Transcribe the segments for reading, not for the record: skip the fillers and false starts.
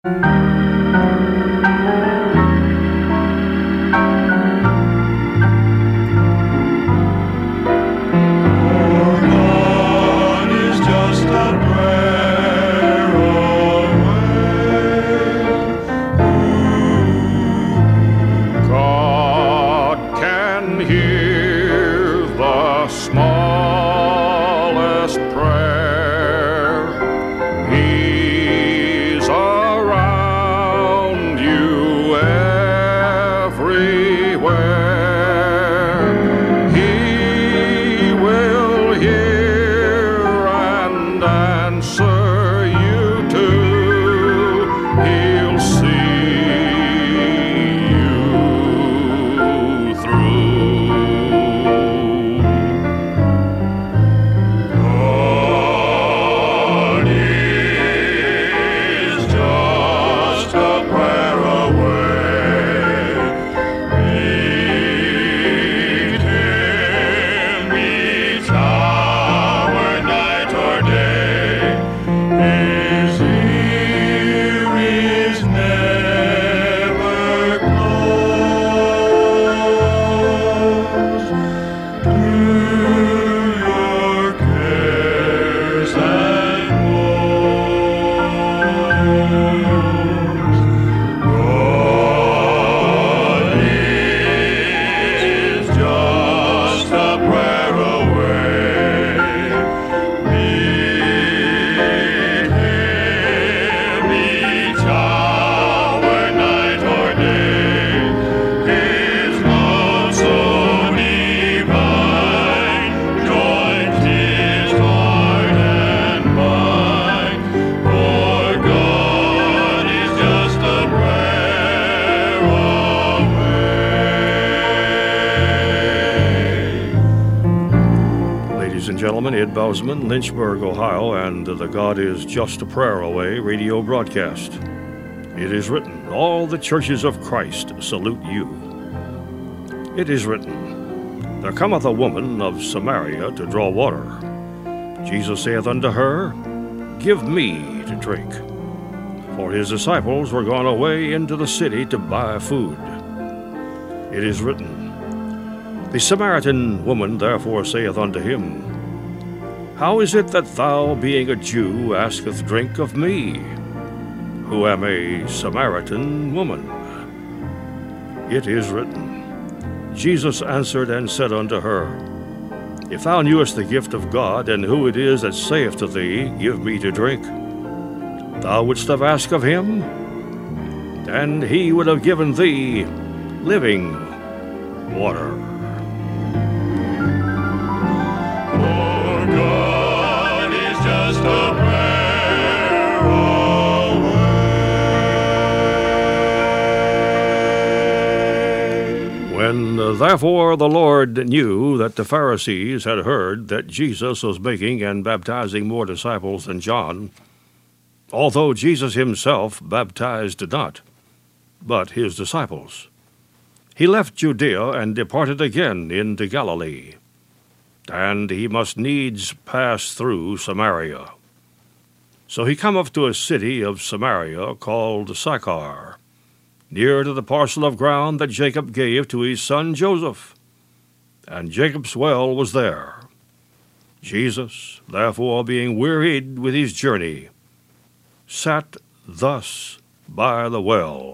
Ed Bousman, Lynchburg, Ohio, and the God is Just a Prayer Away radio broadcast. It is written, all the churches of Christ salute you. It is written, there cometh a woman of Samaria to draw water. Jesus saith unto her, give me to drink. For his disciples were gone away into the city to buy food. It is written, the Samaritan woman therefore saith unto him, how is it that thou, being a Jew, askest drink of me, who am a Samaritan woman? It is written, Jesus answered and said unto her, if thou knewest the gift of God, and who it is that saith to thee, give me to drink, thou wouldst have asked of him, and he would have given thee living water. When therefore the Lord knew that the Pharisees had heard that Jesus was making and baptizing more disciples than John, although Jesus himself baptized not, but his disciples, he left Judea and departed again into Galilee. And he must needs pass through Samaria. So he cometh to a city of Samaria called Sychar, near to the parcel of ground that Jacob gave to his son Joseph. And Jacob's well was there. Jesus, therefore, being wearied with his journey, sat thus by the well.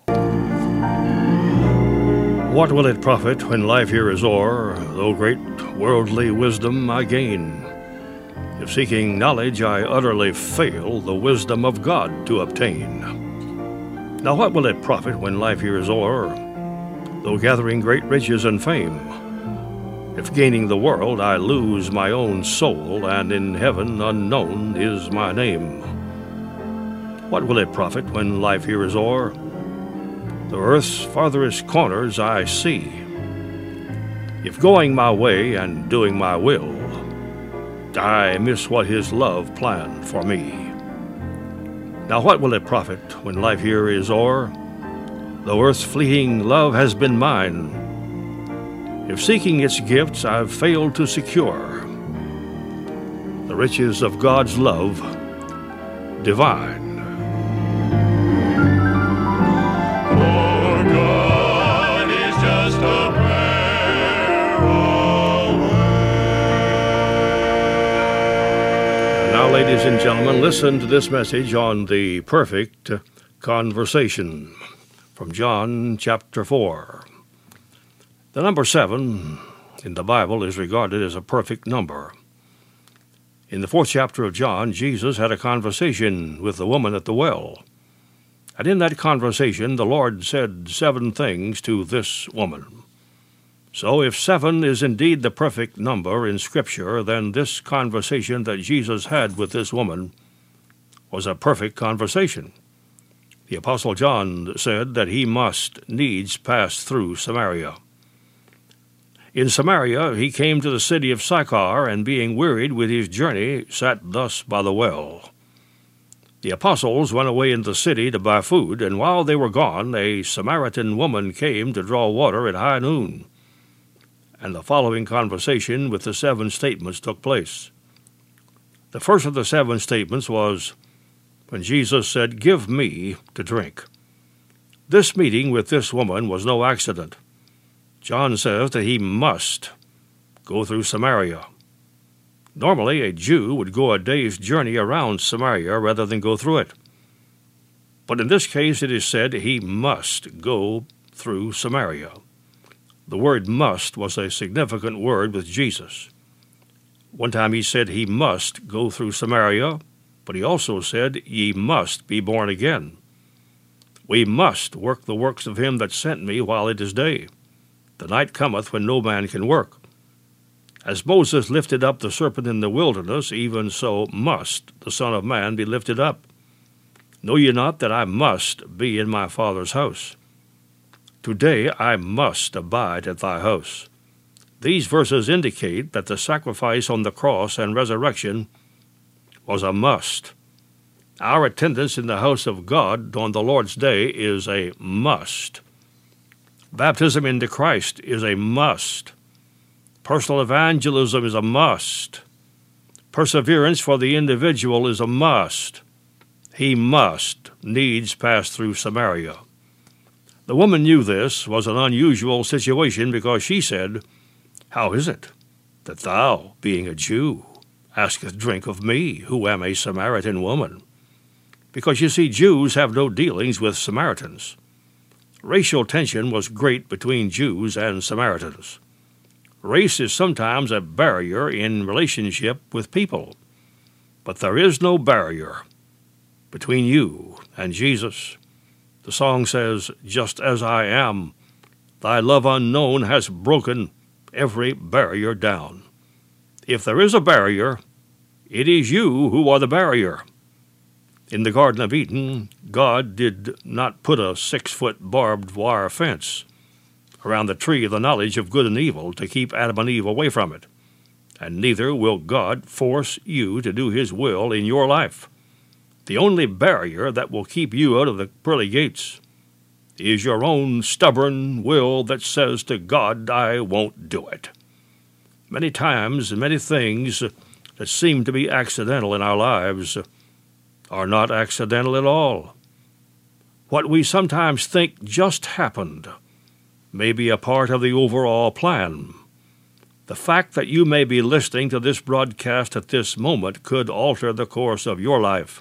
What will it profit when life here is o'er, though great worldly wisdom I gain, if seeking knowledge I utterly fail the wisdom of God to obtain? Now what will it profit when life here is o'er, though gathering great riches and fame, if gaining the world I lose my own soul, and in heaven unknown is my name? What will it profit when life here is o'er, the earth's farthest corners I see, if going my way and doing my will, I miss what his love planned for me? Now what will it profit when life here is o'er, though earth's fleeting love has been mine, if seeking its gifts I've failed to secure the riches of God's love divine? and listen to this message on the perfect conversation from John chapter 4. The number 7 in the Bible is regarded as a perfect number. In the 4th chapter of John, Jesus had a conversation with the woman at the well. And in that conversation, the Lord said 7 things to this woman. So if 7 is indeed the perfect number in Scripture, then this conversation that Jesus had with this woman was a perfect conversation. The Apostle John said that he must needs pass through Samaria. In Samaria he came to the city of Sychar, and being wearied with his journey, sat thus by the well. The apostles went away into the city to buy food, and while they were gone, a Samaritan woman came to draw water at high noon. And the following conversation with the 7 statements took place. The first of the 7 statements was when Jesus said, "Give me to drink." This meeting with this woman was no accident. John says that he must go through Samaria. Normally, a Jew would go a day's journey around Samaria rather than go through it. But in this case, it is said he must go through Samaria. The word must was a significant word with Jesus. One time he said he must go through Samaria, but he also said, "Ye must be born again." We must work the works of him that sent me while it is day. The night cometh when no man can work. As Moses lifted up the serpent in the wilderness, even so must the Son of Man be lifted up. Know ye not that I must be in my Father's house? Today I must abide at thy house. These verses indicate that the sacrifice on the cross and resurrection was a must. Our attendance in the house of God on the Lord's day is a must. Baptism into Christ is a must. Personal evangelism is a must. Perseverance for the individual is a must. He must needs pass through Samaria. The woman knew this was an unusual situation because she said, "How is it that thou, being a Jew, asketh drink of me, who am a Samaritan woman?" Because you see, Jews have no dealings with Samaritans. Racial tension was great between Jews and Samaritans. Race is sometimes a barrier in relationship with people, but there is no barrier between you and Jesus. The song says, "Just as I am, thy love unknown has broken every barrier down." If there is a barrier, it is you who are the barrier. In the Garden of Eden, God did not put a 6-foot barbed wire fence around the tree of the knowledge of good and evil to keep Adam and Eve away from it. And neither will God force you to do his will in your life. The only barrier that will keep you out of the pearly gates is your own stubborn will that says to God, "I won't do it." Many times, many things that seem to be accidental in our lives are not accidental at all. What we sometimes think just happened may be a part of the overall plan. The fact that you may be listening to this broadcast at this moment could alter the course of your life.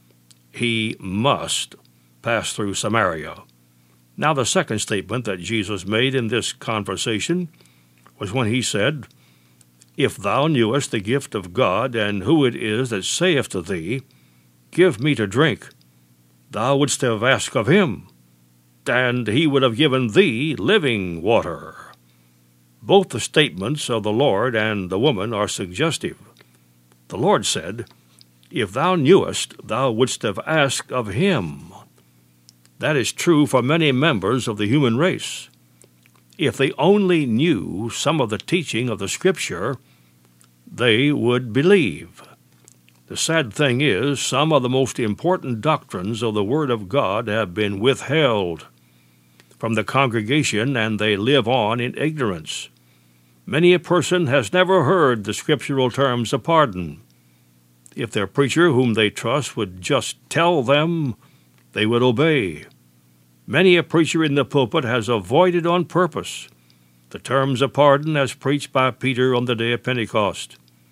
He must pass through Samaria. Now, the second statement that Jesus made in this conversation was when he said, "If thou knewest the gift of God, and who it is that saith to thee, Give me to drink, thou wouldst have asked of him, and he would have given thee living water." Both the statements of the Lord and the woman are suggestive. The Lord said, "If thou knewest, thou wouldst have asked of him." That is true for many members of the human race. If they only knew some of the teaching of the Scripture, they would believe. The sad thing is, some of the most important doctrines of the Word of God have been withheld from the congregation, and they live on in ignorance. Many a person has never heard the scriptural terms of pardon. If their preacher, whom they trust, would just tell them, they would obey. Many a preacher in the pulpit has avoided on purpose the terms of pardon as preached by Peter on the day of Pentecost.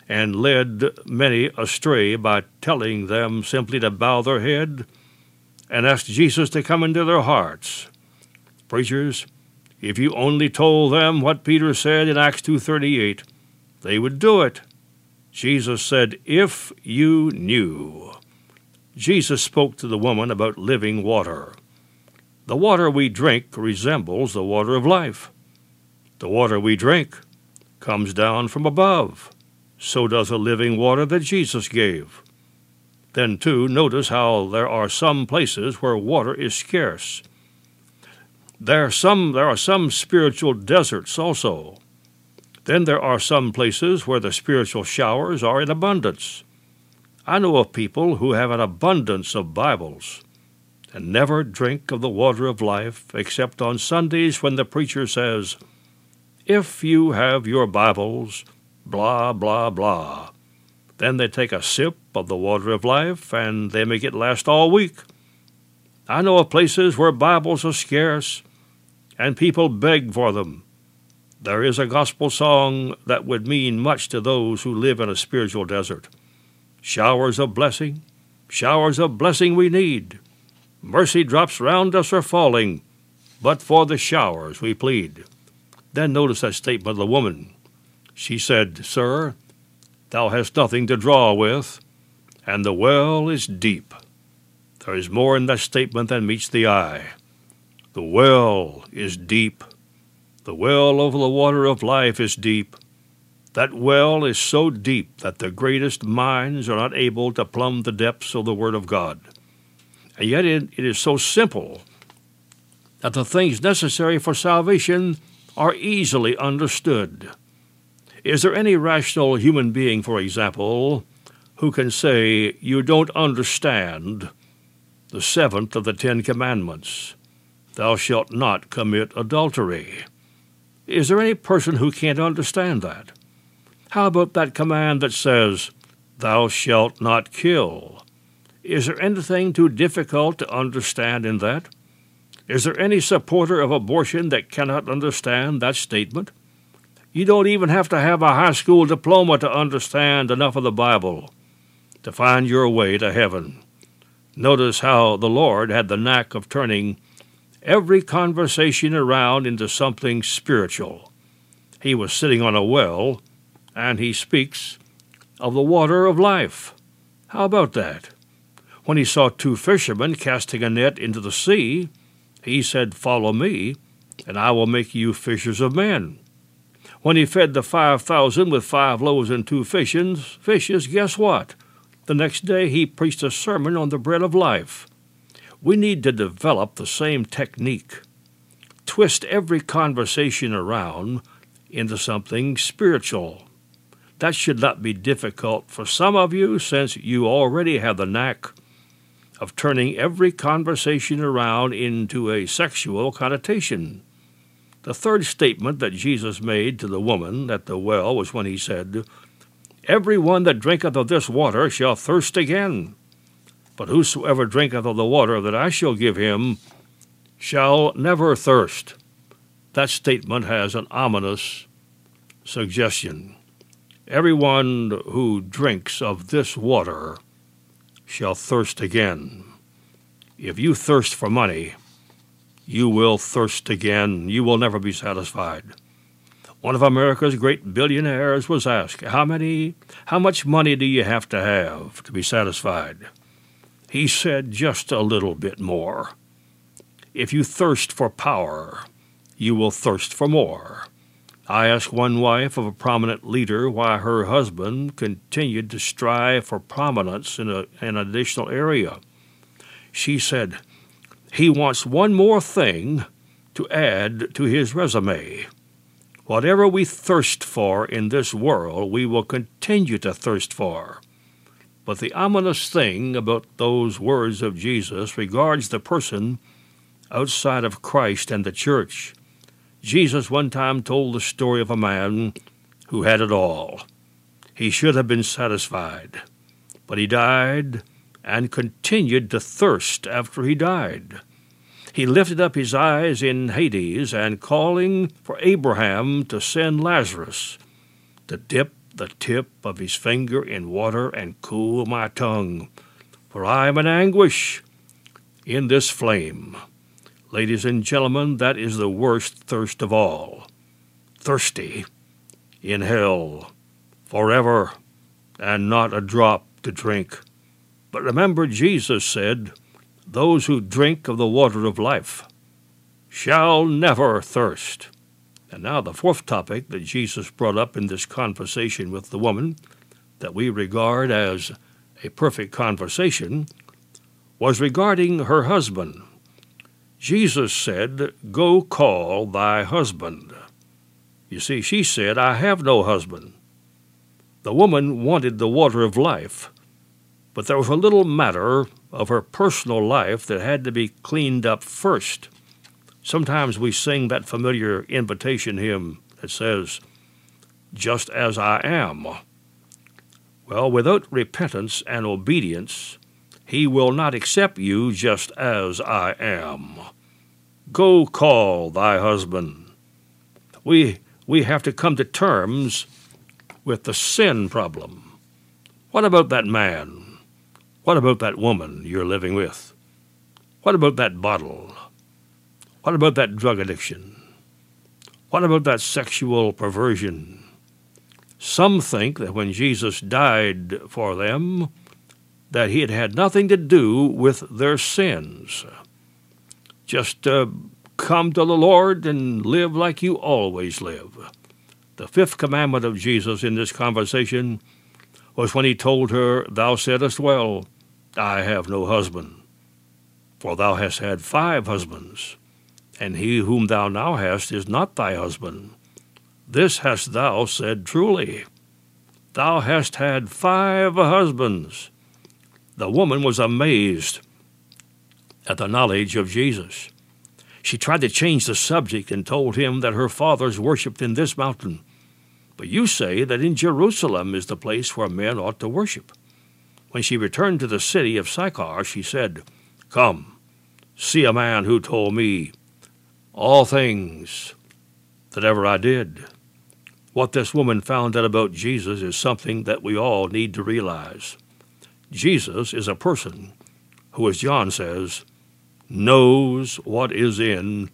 and led many astray by telling them simply to bow their head and ask Jesus to come into their hearts. Preachers, if you only told them what Peter said in Acts 2:38, they would do it. Jesus said, "If you knew." Jesus spoke to the woman about living water. The water we drink resembles the water of life. The water we drink comes down from above. So does the living water that Jesus gave. Then, too, notice how there are some places where water is scarce. There are some spiritual deserts also. Then there are some places where the spiritual showers are in abundance. I know of people who have an abundance of Bibles and never drink of the water of life except on Sundays when the preacher says, "If you have your Bibles, blah, blah, blah." Then they take a sip of the water of life, and they make it last all week. I know of places where Bibles are scarce, and people beg for them. There is a gospel song that would mean much to those who live in a spiritual desert. Showers of blessing we need. Mercy drops round us are falling, but for the showers we plead. Then notice that statement of the woman. She said, "Sir, thou hast nothing to draw with, and the well is deep." There is more in that statement than meets the eye. The well is deep. The well of the water of life is deep. That well is so deep that the greatest minds are not able to plumb the depths of the Word of God. And yet it is so simple that the things necessary for salvation are easily understood. Is there any rational human being, for example, who can say, "You don't understand the 7th of the 10 Commandments, thou shalt not commit adultery"? Is there any person who can't understand that? How about that command that says, "Thou shalt not kill"? Is there anything too difficult to understand in that? Is there any supporter of abortion that cannot understand that statement? You don't even have to have a high school diploma to understand enough of the Bible to find your way to heaven. Notice how the Lord had the knack of turning every conversation around into something spiritual. He was sitting on a well, and he speaks of the water of life. How about that? When he saw 2 fishermen casting a net into the sea, he said, "Follow me, and I will make you fishers of men." When he fed the 5,000 with 5 loaves and 2 fishes, guess what? The next day he preached a sermon on the bread of life. We need to develop the same technique. Twist every conversation around into something spiritual. That should not be difficult for some of you, since you already have the knack of turning every conversation around into a sexual connotation. The third statement that Jesus made to the woman at the well was when he said, "Every one that drinketh of this water shall thirst again. But whosoever drinketh of the water that I shall give him shall never thirst." That statement has an ominous suggestion. Everyone who drinks of this water shall thirst again. If you thirst for money, you will thirst again. You will never be satisfied. One of America's great billionaires was asked, how much money do you have to be satisfied? He said, "Just a little bit more." If you thirst for power, you will thirst for more. I asked one wife of a prominent leader why her husband continued to strive for prominence in an additional area. She said, "He wants one more thing to add to his resume." Whatever we thirst for in this world, we will continue to thirst for. But the ominous thing about those words of Jesus regards the person outside of Christ and the church. Jesus one time told the story of a man who had it all. He should have been satisfied, but he died and continued to thirst after he died. He lifted up his eyes in Hades and calling for Abraham to send Lazarus to dip the tip of his finger in water and cool my tongue, for I am in anguish in this flame. Ladies and gentlemen, that is the worst thirst of all. Thirsty in hell forever, and not a drop to drink. But remember, Jesus said, those who drink of the water of life shall never thirst. And now the fourth topic that Jesus brought up in this conversation with the woman that we regard as a perfect conversation was regarding her husband. Jesus said, go call thy husband. You see, she said, I have no husband. The woman wanted the water of life, but there was a little matter of her personal life that had to be cleaned up first. Sometimes we sing that familiar invitation hymn that says, just as I am. Well, without repentance and obedience, he will not accept you just as I am. Go call thy husband. We have to come to terms with the sin problem. What about that man? What about that woman you're living with? What about that bottle? What about that drug addiction? What about that sexual perversion? Some think that when Jesus died for them, that he had had nothing to do with their sins. Just come to the Lord and live like you always live. The fifth commandment of Jesus in this conversation was when he told her, thou saidst well, I have no husband. For thou hast had 5 husbands, and he whom thou now hast is not thy husband. This hast thou said truly. Thou hast had 5 husbands. The woman was amazed at the knowledge of Jesus. She tried to change the subject and told him that her fathers worshipped in this mountain. But you say that in Jerusalem is the place where men ought to worship. When she returned to the city of Sychar, she said, come, see a man who told me all things that ever I did. What this woman found out about Jesus is something that we all need to realize. Jesus is a person who, as John says, knows what is in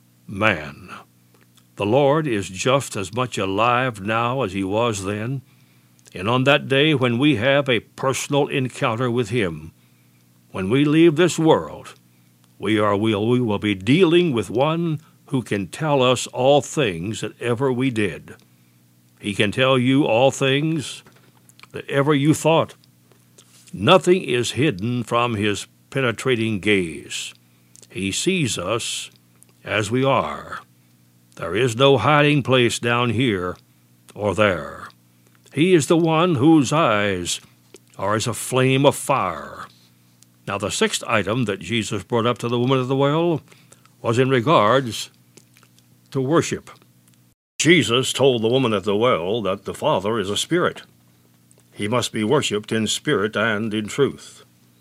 man. The Lord is just as much alive now as he was then, and on that day when we have a personal encounter with him, when we leave this world, we will be dealing with one who can tell us all things that ever we did. He can tell you all things that ever you thought. Nothing is hidden from his penetrating gaze. He sees us as we are. There is no hiding place down here or there. He is the one whose eyes are as a flame of fire. Now, the sixth item that Jesus brought up to the woman at the well was in regards to worship. Jesus told the woman at the well that the Father is a spirit. He must be worshipped in spirit and in truth.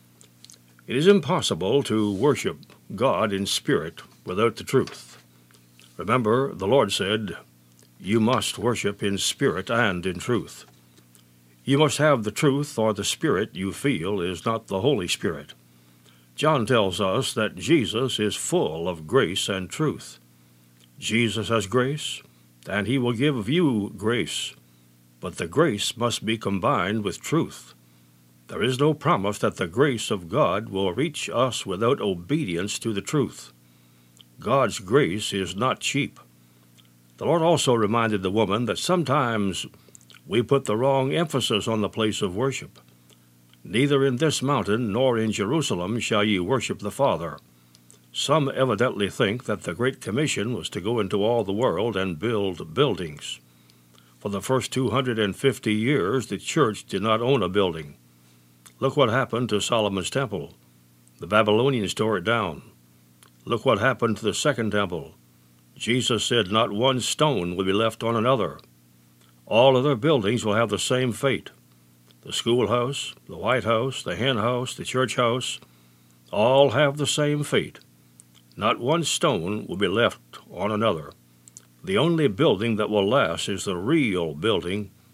It is impossible to worship God in spirit without the truth. Remember, the Lord said, you must worship in spirit and in truth. You must have the truth, or the spirit you feel is not the Holy Spirit. John tells us that Jesus is full of grace and truth. Jesus has grace, and he will give you grace, but the grace must be combined with truth. There is no promise that the grace of God will reach us without obedience to the truth. God's grace is not cheap. The Lord also reminded the woman that sometimes we put the wrong emphasis on the place of worship. Neither in this mountain nor in Jerusalem shall ye worship the Father. Some evidently think that the Great Commission was to go into all the world and build buildings. For the first 250 years, the church did not own a building. Look what happened to Solomon's temple. The Babylonians tore it down. Look what happened to the second temple. Jesus said not one stone will be left on another. All other buildings will have the same fate. The schoolhouse, the White House, the hen house, the church house, all have the same fate. Not one stone will be left on another. The only building that will last is the real building,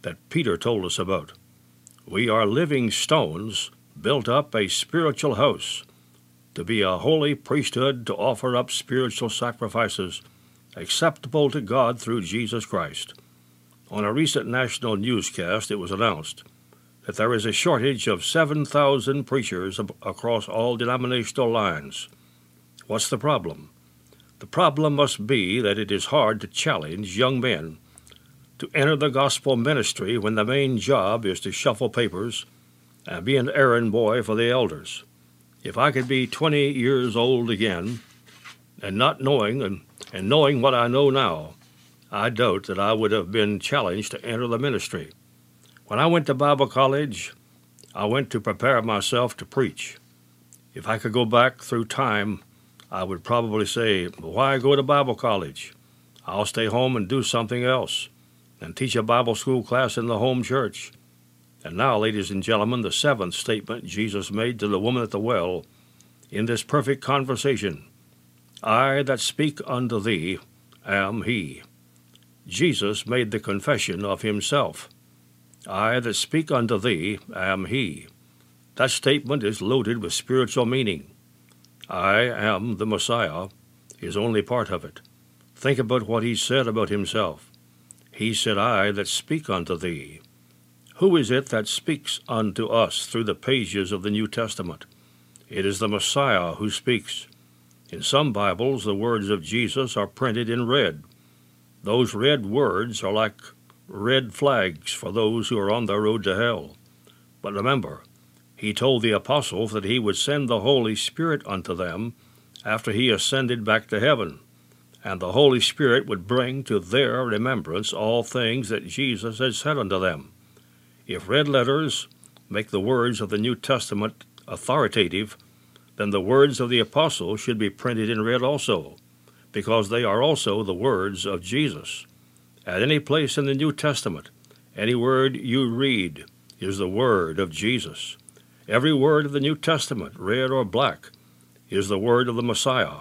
that Peter told us about. We are living stones built up a spiritual house to be a holy priesthood, to offer up spiritual sacrifices acceptable to God through Jesus Christ. On a recent national newscast, it was announced that there is a shortage of 7,000 preachers across all denominational lines. What's the problem? The problem must be that it is hard to challenge young men to enter the gospel ministry when the main job is to shuffle papers and be an errand boy for the elders. If I could be 20 years old again and not knowing and knowing what I know now, I doubt that I would have been challenged to enter the ministry. When I went to Bible college, I went to prepare myself to preach. If I could go back through time, I would probably say, why go to Bible college? I'll stay home and do something else and teach a Bible school class in the home church. And now, ladies and gentlemen, the seventh statement Jesus made to the woman at the well in this perfect conversation. I that speak unto thee am he. Jesus made the confession of himself. I that speak unto thee am he. That statement is loaded with spiritual meaning. I am the Messiah is only part of it. Think about what he said about himself. He said, I that speak unto thee. Who is it that speaks unto us through the pages of the New Testament? It is the Messiah who speaks. In some Bibles, the words of Jesus are printed in red. Those red words are like red flags for those who are on the road to hell. But remember, he told the apostles that he would send the Holy Spirit unto them after he ascended back to heaven, and the Holy Spirit would bring to their remembrance all things that Jesus had said unto them. If red letters make the words of the New Testament authoritative, then the words of the apostles should be printed in red also, because they are also the words of Jesus. At any place in the New Testament, any word you read is the word of Jesus. Every word of the New Testament, red or black, is the word of the Messiah.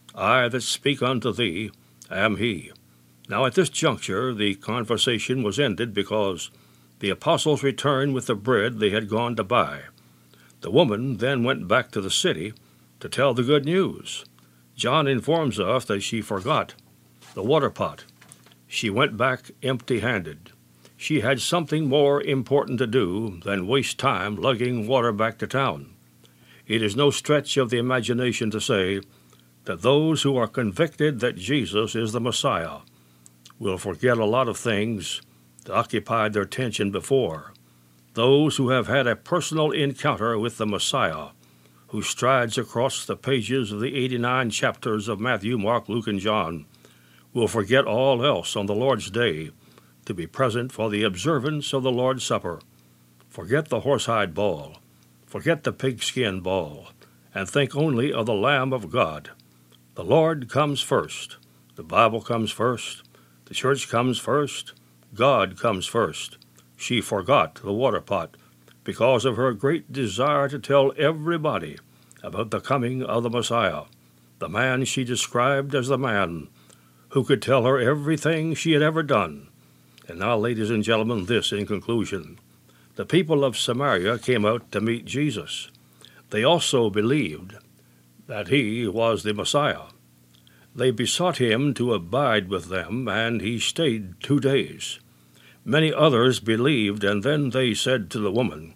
I that speak unto thee am he. Now at this juncture the conversation was ended because the apostles returned with the bread they had gone to buy. The woman then went back to the city to tell the good news. John informs us that she forgot the water pot. She went back empty-handed. She had something more important to do than waste time lugging water back to town. It is no stretch of the imagination to say that those who are convicted that Jesus is the Messiah will forget a lot of things that occupied their attention before. Those who have had a personal encounter with the Messiah, who strides across the pages of the 89 chapters of Matthew, Mark, Luke, and John, will forget all else on the Lord's day to be present for the observance of the Lord's Supper. Forget the horsehide ball, forget the pigskin ball, and think only of the Lamb of God. The Lord comes first, the Bible comes first, the church comes first, God comes first. She forgot the water pot because of her great desire to tell everybody about the coming of the Messiah, the man she described as the man who could tell her everything she had ever done. And now, ladies and gentlemen, this in conclusion. The people of Samaria came out to meet Jesus. They also believed that he was the Messiah. They besought him to abide with them, and he stayed 2 days. Many others believed, and then they said to the woman,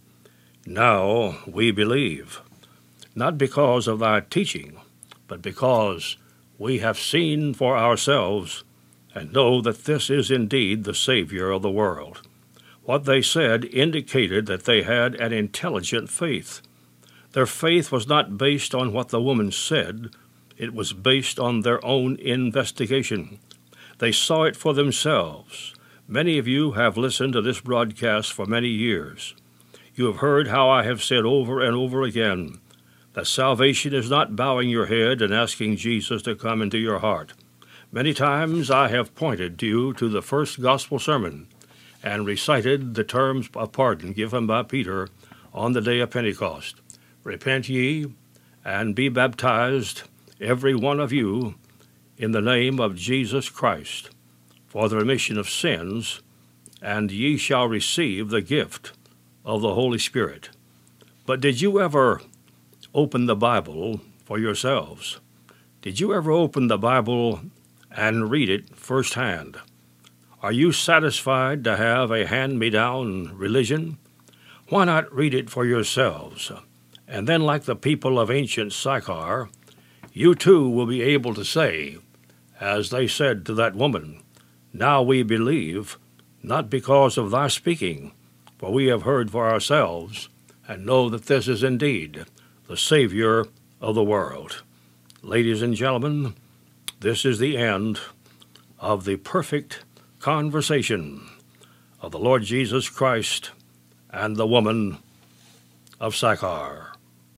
Now we believe, not because of thy teaching, but because we have seen for ourselves and know that this is indeed the Savior of the world. What they said indicated that they had an intelligent faith. Their faith was not based on what the woman said. It was based on their own investigation. They saw it for themselves. Many of you have listened to this broadcast for many years. You have heard how I have said over and over again that salvation is not bowing your head and asking Jesus to come into your heart. Many times I have pointed you to the first gospel sermon and recited the terms of pardon given by Peter on the day of Pentecost. Repent ye and be baptized, every one of you, in the name of Jesus Christ, for the remission of sins, and ye shall receive the gift of the Holy Spirit. But did you ever open the Bible for yourselves? Did you ever open the Bible and read it firsthand? Are you satisfied to have a hand-me-down religion? Why not read it for yourselves? And then, like the people of ancient Sychar, you too will be able to say, as they said to that woman, "Now we believe, not because of thy speaking, for we have heard for ourselves, and know that this is indeed the Savior of the world." Ladies and gentlemen, this is the end of the perfect conversation of the Lord Jesus Christ and the woman of Sychar.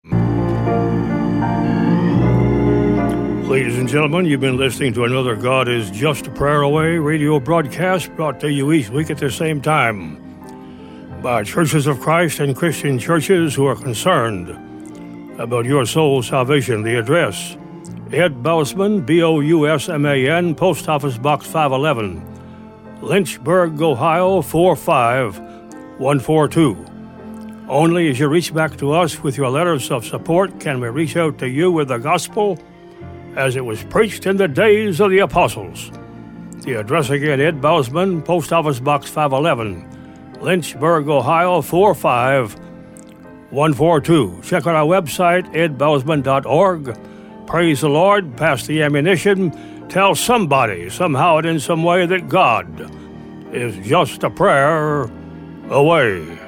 Ladies and gentlemen, you've been listening to another God is Just a Prayer Away radio broadcast brought to you each week at the same time by Churches of Christ and Christian churches who are concerned about your soul's salvation. The address, Ed Bousman, Bousman, Post Office Box 511, Lynchburg, Ohio 45142. Only as you reach back to us with your letters of support can we reach out to you with the gospel as it was preached in the days of the apostles. The address again, Ed Bousman, Post Office Box 511, Lynchburg, Ohio 45142. Check out our website, edbousman.org. Praise the Lord, pass the ammunition, tell somebody, somehow and in some way, that God is just a prayer away.